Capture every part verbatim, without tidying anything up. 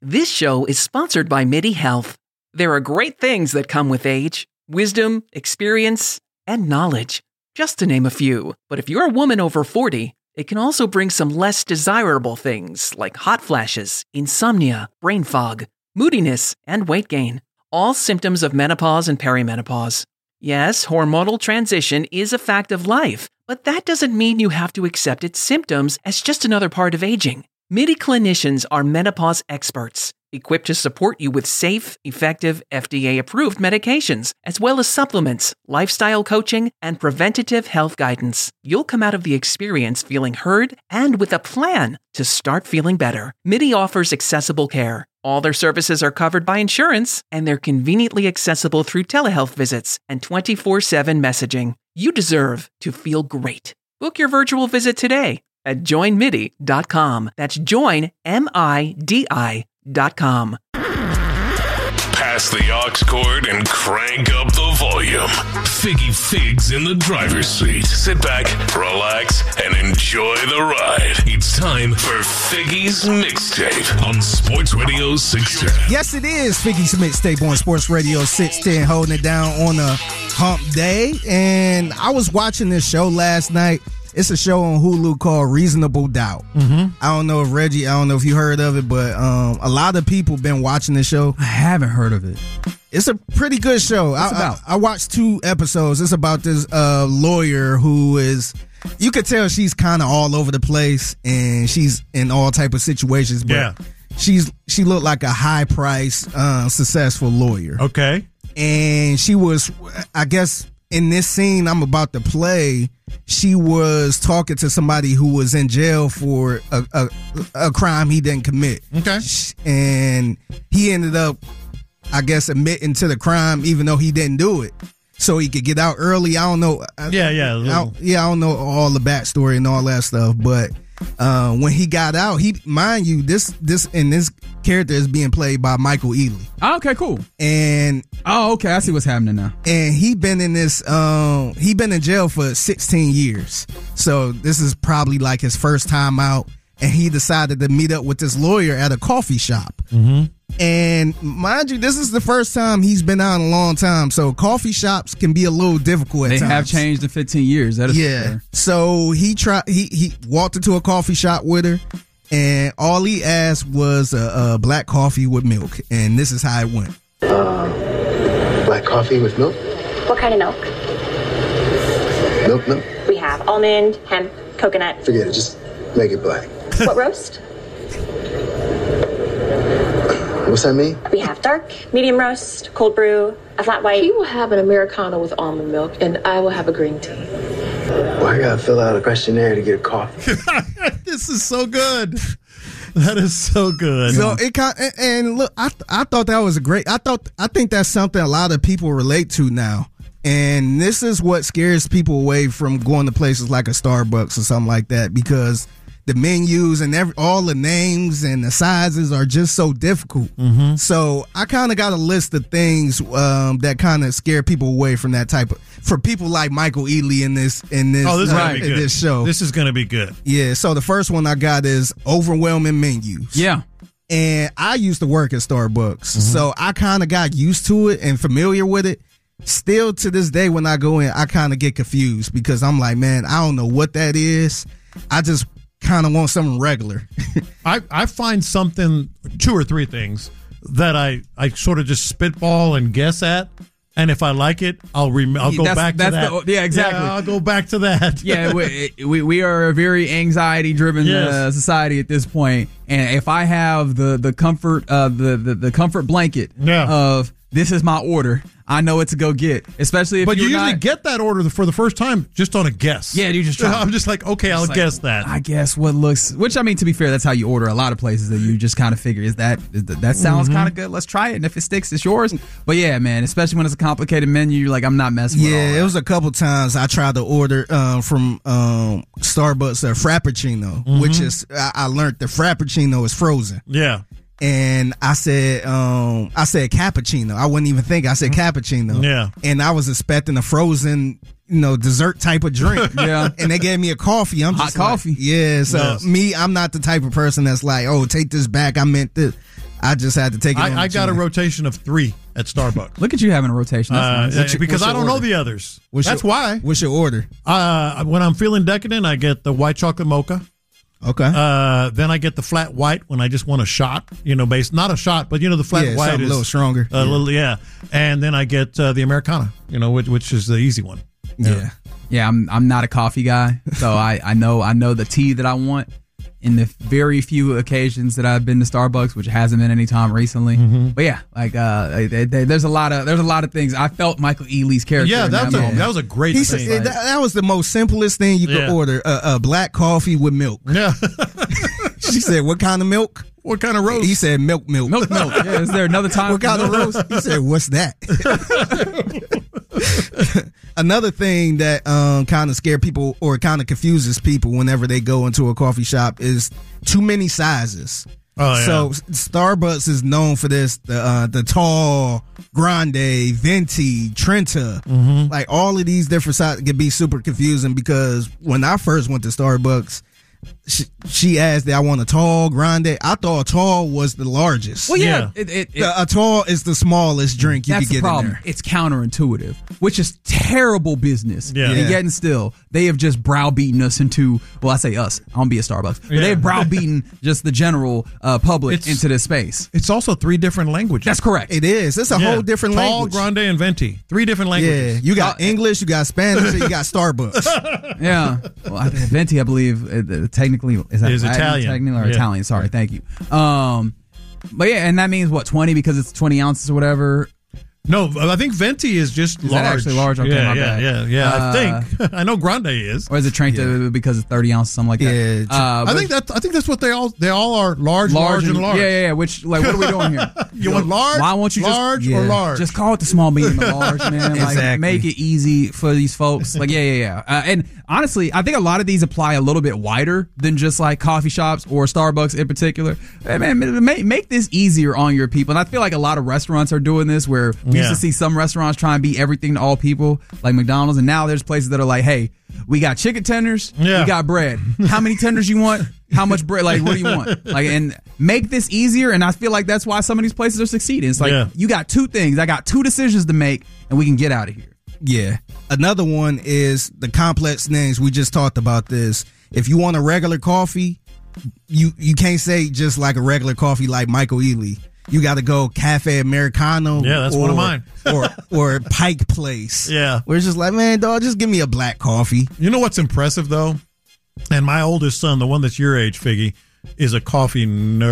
This show is sponsored by MIDI Health. There are great things that come with age: wisdom, experience, and knowledge, just to name a few. But if you're a woman over forty, it can also bring some less desirable things like hot flashes, insomnia, brain fog, moodiness, and weight gain. All symptoms of menopause and perimenopause. Yes, hormonal transition is a fact of life, but that doesn't mean you have to accept its symptoms as just another part of aging. MIDI clinicians are menopause experts, equipped to support you with safe, effective, F D A-approved medications, as well as supplements, lifestyle coaching, and preventative health guidance. You'll come out of the experience feeling heard and with a plan to start feeling better. MIDI offers accessible care. All their services are covered by insurance, and they're conveniently accessible through telehealth visits and twenty-four seven messaging. You deserve to feel great. Book your virtual visit today at join midi dot com. That's join, M I D I dot com. Pass the aux cord and crank up the volume. Figgy Figs in the driver's seat. Sit back, relax, and enjoy the ride. It's time for Figgy's Mixtape on Sports Radio six ten. Yes, it is Figgy's Mixtape on Sports Radio six ten, holding it down on a hump day. And I was watching this show last night. It's a show on Hulu called Reasonable Doubt. Mm-hmm. I don't know if Reggie, I don't know if you heard of it, but um, a lot of people been watching this show. I haven't heard of it. It's a pretty good show. What's I, about? I, I watched two episodes. It's about this uh, lawyer who is, you could tell she's kind of all over the place and she's in all type of situations. But yeah. she's she looked like a high price, uh, successful lawyer. Okay. And she was, I guess, in this scene I'm about to play, she was talking to somebody who was in jail for a, a, a crime he didn't commit. Okay. And he ended up, I guess, admitting to the crime even though he didn't do it, so he could get out early. I don't know. Yeah, yeah. I don't, yeah, I don't know all the backstory and all that stuff, but uh, when he got out, he, mind you, this this and this character is being played by Michael Ealy. Oh, okay, cool. And oh, okay, I see what's happening now. And he been in this, um, he been in jail for sixteen years. So this is probably like his first time out. And he decided to meet up with this lawyer at a coffee shop. Mm-hmm. And mind you, this is the first time he's been out in a long time. So coffee shops can be a little difficult at they times. They have changed in fifteen years. That is yeah. fair. So he tried. He he walked into a coffee shop with her, and all he asked was a, a black coffee with milk. And this is how it went. Uh, black coffee with milk? What kind of milk? Milk milk? We have almond, hemp, coconut. Forget it. Just make it black. What roast? What's that mean? We have dark, medium roast, cold brew, a flat white. He will have an Americano with almond milk, and I will have a green tea. Well, I gotta fill out a questionnaire to get a coffee. This is so good. That is so good. So it kind and, and look, I I thought that was a great. I thought I think that's something a lot of people relate to now, and this is what scares people away from going to places like a Starbucks or something like that, because the menus and every, all the names and the sizes are just so difficult. Mm-hmm. So I kind of got a list of things um, that kind of scare people away from that type of, for people like Michael Ealy in this in this, oh, this, is uh, gonna be in good. this show. This is going to be good. Yeah. So the first one I got is overwhelming menus. Yeah. And I used to work at Starbucks, mm-hmm. so I kind of got used to it and familiar with it. Still to this day, when I go in, I kind of get confused because I'm like, man, I don't know what that is. I just kind of want something regular. I, I find something, two or three things that I, I sort of just spitball and guess at. And if I like it, I'll rem- I'll go that's, back that's to that. The, yeah, exactly. Yeah, I'll go back to that. yeah, we, we we are a very anxiety-driven yes. uh, society at this point. And if I have the the comfort uh, the, the the comfort blanket yeah. of this is my order, I know what to go get. Especially if but you're you usually not, get that order for the first time just on a guess. Yeah, you just try. I'm just like, okay, I'll like, guess that. I guess what looks, which I mean, to be fair, that's how you order a lot of places, that you just kind of figure, is that is that, that sounds mm-hmm. kind of good. Let's try it, and if it sticks, it's yours. But yeah, man, especially when it's a complicated menu, you're like, I'm not messing with all Yeah, that. it was a couple times I tried to order um, from um, Starbucks a Frappuccino, mm-hmm. which is I, I learned the Frappuccino is frozen. Yeah. And I said, um, I said cappuccino. I wouldn't even think. I said cappuccino. Yeah. And I was expecting a frozen, you know, dessert type of drink. Yeah. And they gave me a coffee. I'm Hot just coffee. Like, yeah. So Yes. me, I'm not the type of person that's like, oh, take this back. I meant this. I just had to take it. on I, I the got a chin. rotation of three at Starbucks. Look at you having a rotation. That's Uh, nice. yeah, because what's I your don't know order? the others. What's That's your- why. What's your order? Uh, when I'm feeling decadent, I get the white chocolate mocha. Okay. Uh, then I get the flat white when I just want a shot. You know, based not a shot, but you know the flat Yeah, white something is a little stronger. A Yeah. little, yeah. And then I get uh, the Americana. You know, which, which is the easy one. yeah. Yeah, I'm I'm not a coffee guy, so I, I know I know the tea that I want. In the very few occasions that I've been to Starbucks, which hasn't been any time recently, Mm-hmm. but yeah, like uh, they, they, there's a lot of there's a lot of things. I felt Michael Ealy's character. Yeah, in that's that a, moment. that was a great He thing. said, that, that was the most simplest thing you could Yeah. order: a, a black coffee with milk. Yeah. She said, "What kind of milk?" What kind of roast? He said, "Milk, milk, milk, milk. Yeah, is there another time? What kind of roast?" He said, "What's that?" Another thing that um, kind of scare people or kind of confuses people whenever they go into a coffee shop is too many sizes. Oh, yeah. So Starbucks is known for this: the uh, the tall, grande, venti, trenta, Mm-hmm. like all of these different sizes can be super confusing. Because when I first went to Starbucks, she, she asked that I want a tall, grande. I thought a tall was the largest. Well, yeah, Yeah. It, it, it, The- a tall is the smallest drink you that's could the get problem. in there. It's counterintuitive, which is terrible business. Yeah. And Yeah. yet and still, they have just browbeaten us into, well, I say us. I don't be a Starbucks. But Yeah. they have browbeaten just the general uh, public It's- into this space. It's also three different languages. That's correct. It is. It's a Yeah. whole different Tall, language. grande, and venti. Three different Yeah, languages. you got English, you got Spanish, and you got Starbucks. Yeah. Well, I think Venti, I believe, uh, technically is that Is Latin, Italian. technically or Yeah. Italian? Sorry, thank you. Um, but yeah, and that means what twenty because it's twenty ounces or whatever. No, I think venti is just Is large. that actually large? Okay, yeah, my yeah, bad. yeah, yeah. Uh, I think I know grande is. Or is it Trenta because it's thirty ounces, something like that? Yeah, Uh, I but think that I think that's what they all they all are large, large, and large. Yeah, yeah, yeah. Which, like, what are we doing here? You want large? Why won't you just- large Yeah. or large? Just call it the small, medium, and large, man. Like, Exactly. make it easy for these folks. Like, yeah, yeah, yeah. Uh, and honestly, I think a lot of these apply a little bit wider than just like coffee shops or Starbucks in particular. Hey, man, make, make this easier on your people. And I feel like a lot of restaurants are doing this where we used Yeah. to see some restaurants try and be everything to all people, like McDonald's. And now there's places that are like, hey, we got chicken tenders, Yeah. we got bread. How many tenders you want? How much bread? Like, what do you want? Like, and make this easier. And I feel like that's why some of these places are succeeding. It's like, Yeah. you got two things. I got two decisions to make, and we can get out of here. Yeah. Another one is the complex names. We just talked about this. If you want a regular coffee, you you can't say just like a regular coffee like Michael Ealy. You got to go Cafe Americano. Yeah, that's or, one of mine. or or Pike Place. Yeah. Where it's just like, man, dog, just give me a black coffee. You know what's impressive though? And my oldest son, the one that's your age, Figgy, is a coffee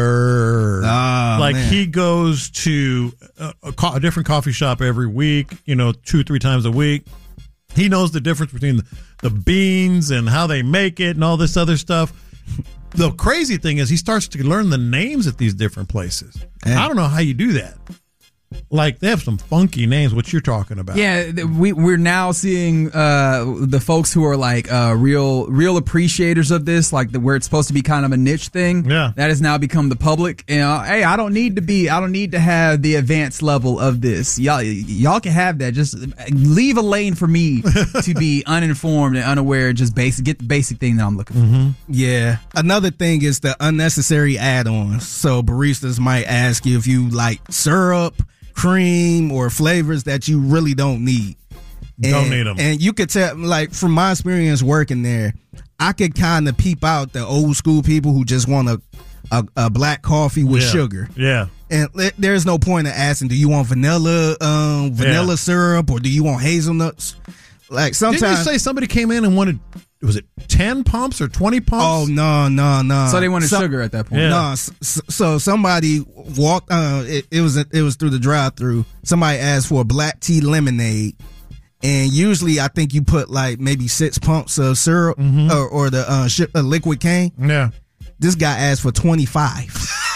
nerd. Ah, like man. he goes to a, a, co- a different coffee shop every week, you know, two, three times a week. He knows the difference between the, the beans and how they make it and all this other stuff. The crazy thing is he starts to learn the names at these different places. Yeah. I don't know how you do that. Like they have some funky names, what you're talking about. Yeah, th- we we're now seeing uh, the folks who are like uh, real real appreciators of this, like the, where it's supposed to be kind of a niche thing. Yeah. that has now become the public. You know, hey, I don't need to be, I don't need to have the advanced level of this. Y'all, y'all can have that. Just leave a lane for me to be uninformed and unaware. Just basic, get the basic thing that I'm looking for. Mm-hmm. Yeah. Another thing is the unnecessary add-ons. So baristas might ask you if you like syrup, cream, or flavors that you really don't need. Don't And- need 'em. And you could tell, like, from my experience working there, I could kind of peep out the old school people who just want a, a, a black coffee with Yeah. sugar. Yeah. And th- there's no point in asking, do you want vanilla, um, vanilla Yeah. syrup, or do you want hazelnuts? Like Didn't you sometimes. say somebody came in and wanted, was it ten pumps or twenty pumps? Oh no no no! So they wanted So- sugar at that point. Yeah. No, so, so somebody walked. Uh, it, it was it was through the drive-through. Somebody asked for a black tea lemonade, and usually I think you put like maybe six pumps of syrup or, or the uh, shi- uh, liquid cane. Yeah. This guy asked for twenty-five.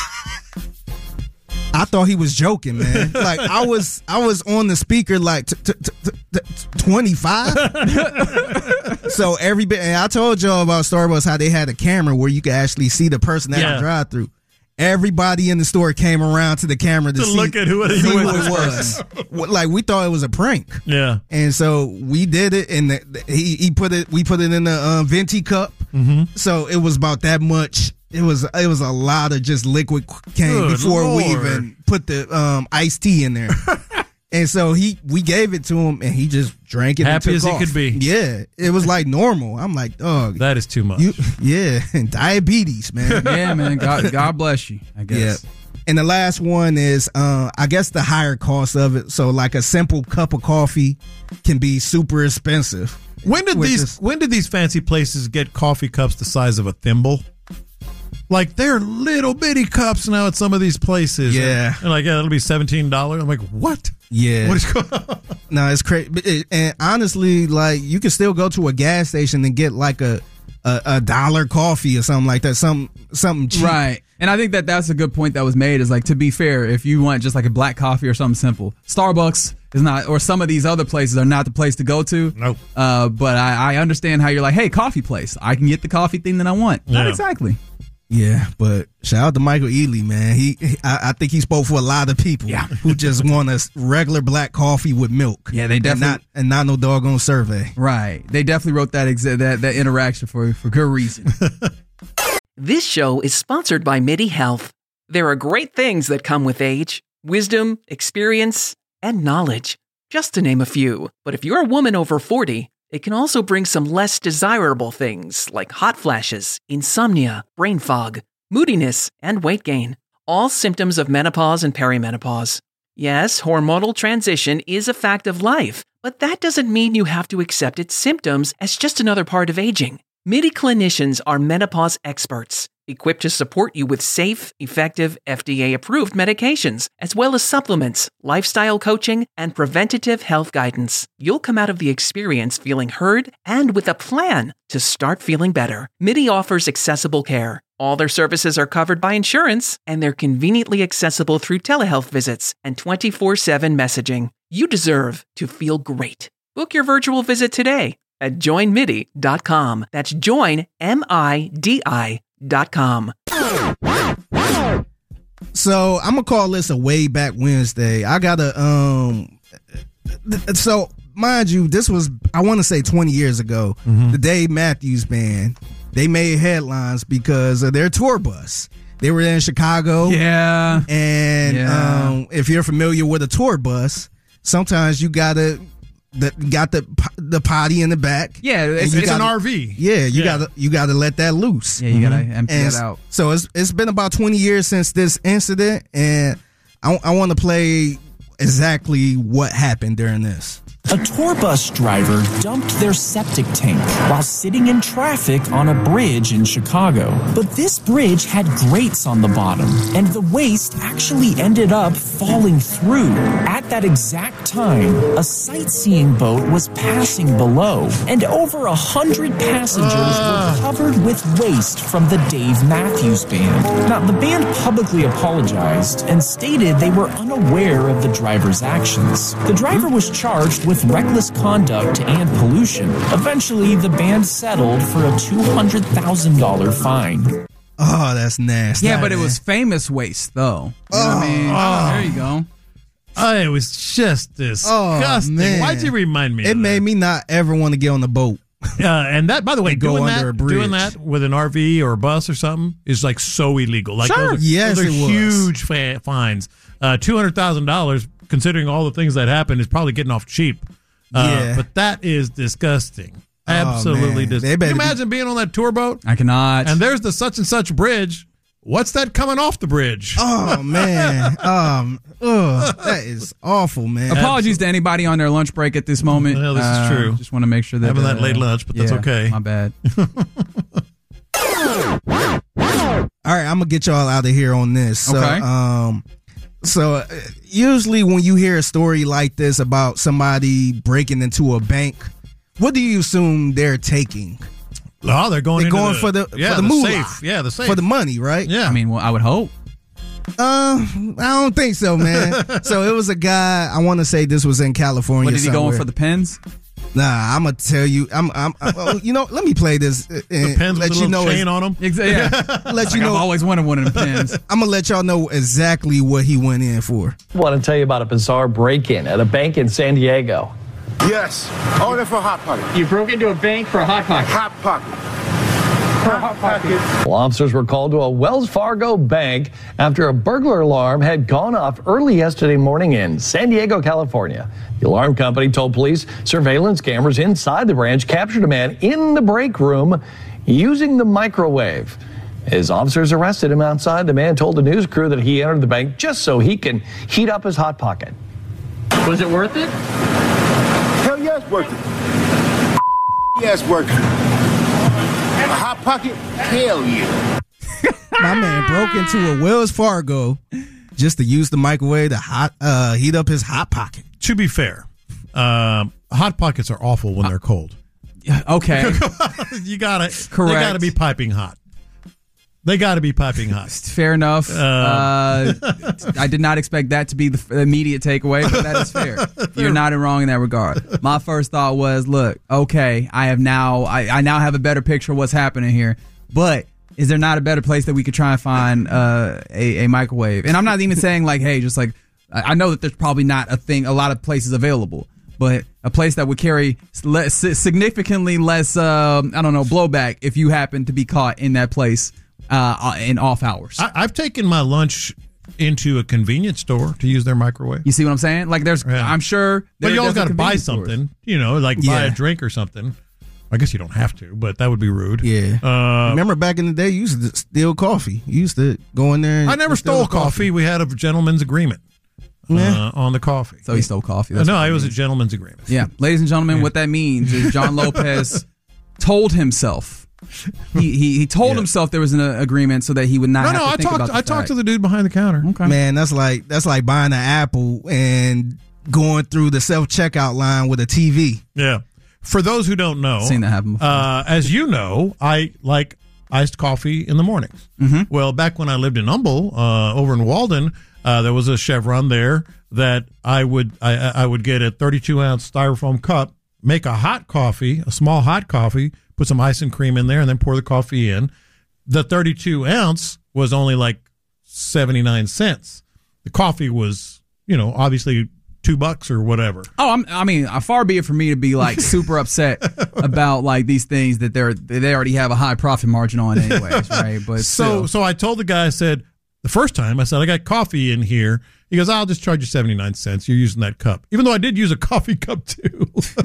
I thought he was joking, man. Like I was, I was on the speaker like t- t- t- t- t- twenty-five. So every bit, and I told y'all about Starbucks how they had a camera where you could actually see the person at Yeah. the drive-through. Everybody in the store came around to the camera to, To see, look at who it is. see Who who is it this was. What- Like we thought it was a prank, Yeah. and so we did it. And the, he he put it, we put it in the uh, venti cup. Mm-hmm. So it was about that much it was it was a lot of just liquid cane Good before Lord. we even put the um, iced tea in there. And so he, we gave it to him, and he just drank it. Happy and as took he off. could be. Yeah, it was like normal. I'm like, dog, That is too much. you, yeah, diabetes, man. Yeah, man. God, God bless you, I guess. Yeah. And the last one is, uh, I guess, the higher cost of it. So, like a simple cup of coffee can be super expensive. When did Which these is- when did these fancy places get coffee cups the size of a thimble? Like they're little bitty cups now at some of these places. Yeah. And like, yeah, that'll be seventeen dollars. I'm like, what? Yeah. What is going on? No, it's crazy. And honestly, like, you can still go to a gas station and get like a a, a dollar coffee or something like that. Some something cheap. Right. And I think that that's a good point that was made is like, to be fair, if you want just like a black coffee or something simple, Starbucks is not, or some of these other places are not the place to go to. Nope. Uh, but I, I understand how you're like, hey, coffee place. I can get the coffee thing that I want. Not Yeah. exactly. Yeah, but shout out to Michael Ealy, man. He, he I, I think he spoke for a lot of people Yeah. who just want a regular black coffee with milk. Yeah, they and definitely- not and not no doggone survey. Right. They definitely wrote that exa- that, that interaction for, for good reason. This show is sponsored by MIDI Health. There are great things that come with age: wisdom, experience, and knowledge, just to name a few. But if you're a woman over forty, it can also bring some less desirable things like hot flashes, insomnia, brain fog, moodiness, and weight gain, all symptoms of menopause and perimenopause. Yes, hormonal transition is a fact of life, but that doesn't mean you have to accept its symptoms as just another part of aging. MIDI clinicians are menopause experts, equipped to support you with safe, effective, F D A-approved medications, as well as supplements, lifestyle coaching, and preventative health guidance. You'll come out of the experience feeling heard and with a plan to start feeling better. MIDI offers accessible care. All their services are covered by insurance, and they're conveniently accessible through telehealth visits and twenty-four seven messaging. You deserve to feel great. Book your virtual visit today at join midi dot com. That's join, M I D I dot com. So I'm gonna call this a way back Wednesday. I gotta um. th- So mind you, this was I want to say twenty years ago. The Dave Matthews Band, they made headlines because of their tour bus. They were in Chicago. Yeah. And Yeah. um, if you're familiar with a tour bus, sometimes you gotta the, got the the potty in the back. Yeah, And it's- you It's an gotta- R V. Yeah, you Yeah. gotta you gotta let that loose. Yeah, you gotta empty And that out. so it's it's been about twenty years since this incident, and I, I want to play exactly what happened during this. A tour bus driver dumped their septic tank while sitting in traffic on a bridge in Chicago. But this bridge had grates on the bottom, and the waste actually ended up falling through. At that exact time, a sightseeing boat was passing below, and over a hundred passengers were covered with waste from the Dave Matthews Band. Now, the band publicly apologized and stated they were unaware of the driver's actions. The driver was charged with reckless conduct and pollution. Eventually, the band settled for a two hundred thousand dollars fine. Oh, that's nasty. Yeah, but it was famous waste, though. You know what I mean? Oh. There you go. Oh, it was just disgusting. man. Why'd you remind me? It of made that? me not ever want to get on the boat. Uh, and that, by the way, And go doing under that, a bridge. doing that with an R V or a bus or something is like so illegal. Like Sure. those are, Yes, those are it was. huge fa- fines. Uh, Two hundred thousand dollars, considering all the things that happened, is probably getting off cheap. Uh, Yeah. but that is disgusting. Oh, Absolutely man. They disgusting. Can better you be- imagine being on that tour boat I cannot. and there's the such and such bridge? What's that coming off the bridge? Oh man, um, ugh, that is awful, man. Apologies to anybody on their lunch break at this moment. Well, this is Uh, true. Just want to make sure that Having that uh, late lunch, but that's yeah, okay. My bad. All right, I'm gonna get y'all out of here on this. So, Okay. um, so uh, usually when you hear a story like this about somebody breaking into a bank, what do you assume they're taking? Oh, they're going. They're into going the, for the yeah, for the, the moolah, safe. Yeah, the safe for the money, right? Yeah, I mean, well, I would hope. Uh, I don't think so, man. So it was a guy. I want to say this was in California. What, is he going somewhere. for the pens? Nah, I'm gonna tell you. I'm. I'm. I, well, you know, let me play this. uh, And Depends let with a you little know. chain ex- on them. Exactly. Yeah. Let Like, you know. I've always wanted one of them pens. I'm gonna let y'all know exactly what he went in for. I want to tell you about a bizarre break-in at a bank in San Diego. Yes. Only for Hot Pocket. You broke into a bank for a hot pocket. Hot Pocket. Well, officers were called to a Wells Fargo bank after a burglar alarm had gone off early yesterday morning in San Diego, California. The alarm company told police surveillance cameras inside the branch captured a man in the break room using the microwave. As officers arrested him outside, the man told the news crew that he entered the bank just so he can heat up his Hot Pocket. Was it worth it? Hell yeah, it's worth it. Yeah, it's worth it. A Hot Pocket? Hell yeah. My man broke into a Wells Fargo just to use the microwave to hot uh, heat up his Hot Pocket. To be fair, um, Hot Pockets are awful when they're cold. Okay. you got to Correct. They got to be piping hot. They got to be piping hot. Fair enough. Uh, uh, I did not expect that to be the immediate takeaway, but that is fair. You're not wrong in that regard. My first thought was, look, okay, I have now, I, I now have a better picture of what's happening here, but is there not a better place that we could try and find uh, a, a microwave? And I'm not even saying like, hey, just like, I know that there's probably not a thing, a lot of places available, but a place that would carry less, significantly less, uh, I don't know, blowback if you happen to be caught in that place. Uh, in off hours. I, I've taken my lunch into a convenience store to use their microwave. You see what I'm saying? Like, there's, yeah. I'm sure. But you always got to buy something, stores. you know, like buy yeah. a drink or something. I guess you don't have to, but that would be rude. Yeah. Uh, Remember back in the day, you used to steal coffee. You used to go in there and I never stole coffee. coffee. We had a gentleman's agreement yeah. uh, on the coffee. So he stole coffee. That's no, it was means. a gentleman's agreement. Yeah. Ladies and gentlemen, yeah. what that means is John Lopez told himself. He, he he told yeah. himself there was an uh, agreement so that he would not. No, have no. to I think talked. About the I fact. talked to the dude behind the counter. Okay. Man, that's like that's like buying an Apple and going through the self checkout line with a T V. Yeah. For those who don't know, seen that happen before. Uh, as you know, I like iced coffee in the mornings. Mm-hmm. Well, back when I lived in Humble, uh, over in Walden, uh, there was a Chevron there that I would I, I would get a thirty-two ounce styrofoam cup, make a hot coffee, a small hot coffee. Put some ice and cream in there and then pour the coffee in. The thirty-two ounce was only like seventy-nine cents. The coffee was, you know, obviously two bucks or whatever. Oh, I'm, I mean, far be it for me to be like super upset about like these things that they're they already have a high profit margin on anyways, right? But so still. so I told the guy, I said, the first time I said, I got coffee in here. He goes, I'll just charge you seventy-nine cents. You're using that cup. Even though I did use a coffee cup too.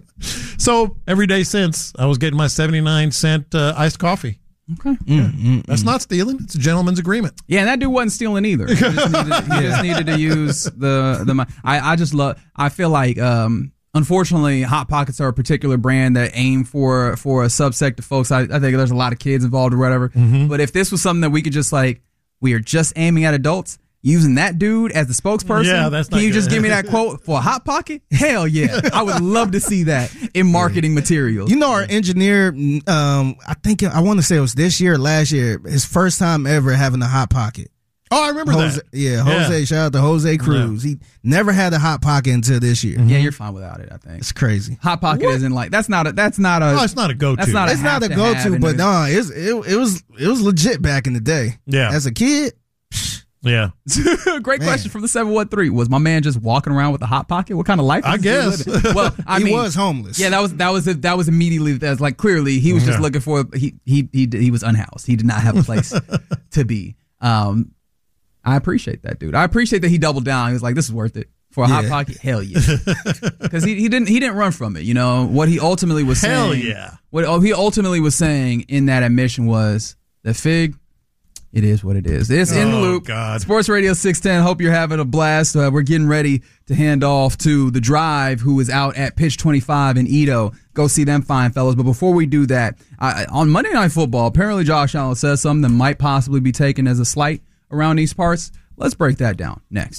So every day since, I was getting my seventy-nine cent uh, iced coffee. Okay. Yeah. Mm, mm, That's mm. not stealing. It's a gentleman's agreement. Yeah, and that dude wasn't stealing either. He just needed, he yeah. just needed to use the, the I, I just love, I feel like, um, unfortunately, Hot Pockets are a particular brand that aim for, for a subsect of folks. I, I think there's a lot of kids involved or whatever. Mm-hmm. But if this was something that we could just like, we are just aiming at adults, using that dude as the spokesperson. Yeah, that's not Can you good. just give me that quote for a Hot Pocket? Hell yeah. I would love to see that in marketing materials. You know, our engineer, um, I think, I want to say it was this year or last year, his first time ever having a Hot Pocket. Oh, I remember Jose, that. Yeah, Jose, yeah. Shout out to Jose Cruz. Yeah. He never had a Hot Pocket until this year. Yeah, you're fine without it, I think. It's crazy. Hot Pocket what? isn't like, that's not a, that's not a. No, it's not a go-to. That's not a it's not a go-to, but no, it's, it, it was, it was legit back in the day. Yeah. As a kid. Yeah. Great Man. question from the seven one three. Was my man just walking around with a Hot Pocket? What kind of life was I he guess. living? Well, I he mean, was homeless. Yeah, that was that was that was immediately that's like clearly he was just Yeah. looking for he he he he was unhoused. He did not have a place to be. Um I appreciate that, dude. I appreciate that he doubled down. He was like, this is worth it. For a Yeah. Hot Pocket, hell yeah. Because he, he didn't he didn't run from it, you know. What he ultimately was saying Hell yeah. What he ultimately was saying in that admission was that Fig, it is what it is. It's in the Oh, loop. God. Sports Radio six ten. Hope you're having a blast. Uh, we're getting ready to hand off to The Drive, who is out at Pitch twenty-five in Edo. Go see them fine fellas. But before we do that, I, on Monday Night Football, apparently Josh Allen says something that might possibly be taken as a slight around these parts. Let's break that down next.